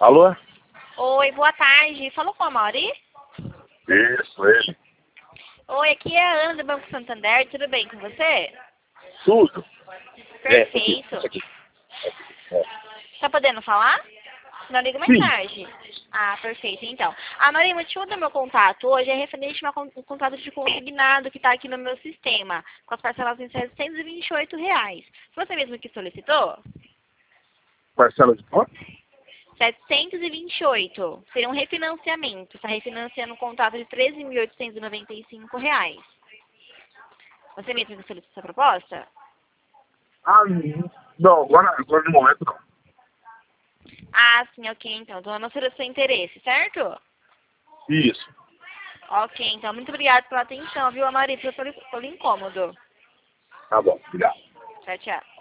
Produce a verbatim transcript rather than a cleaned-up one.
Alô? Oi, boa tarde. Falou com a Mauri? Isso, ele. Oi, aqui é a Ana do Banco Santander. Tudo bem com você? Tudo. Perfeito. É, aqui, aqui. É. Tá podendo falar? Não ligo mais Sim. tarde. Ah, perfeito. Então, a Mauri, o motivo do meu contato hoje é referente a um contrato de consignado que está aqui no meu sistema, com as parcelas em setecentos e vinte e oito reais. Você mesmo que solicitou? Parcela de quanto? setecentos e vinte e oito. Seria um refinanciamento. Está refinanciando um contrato de treze mil oitocentos e noventa e cinco reais. Você mesmo que solicitou essa proposta? Ah, não, agora, agora no momento não. Ah, sim, ok, então. Então, não seria do seu interesse, certo? Isso. Ok, então. Muito obrigada pela atenção, viu, Amari, pelo, pelo incômodo. Tá bom, obrigado. Tchau, tchau.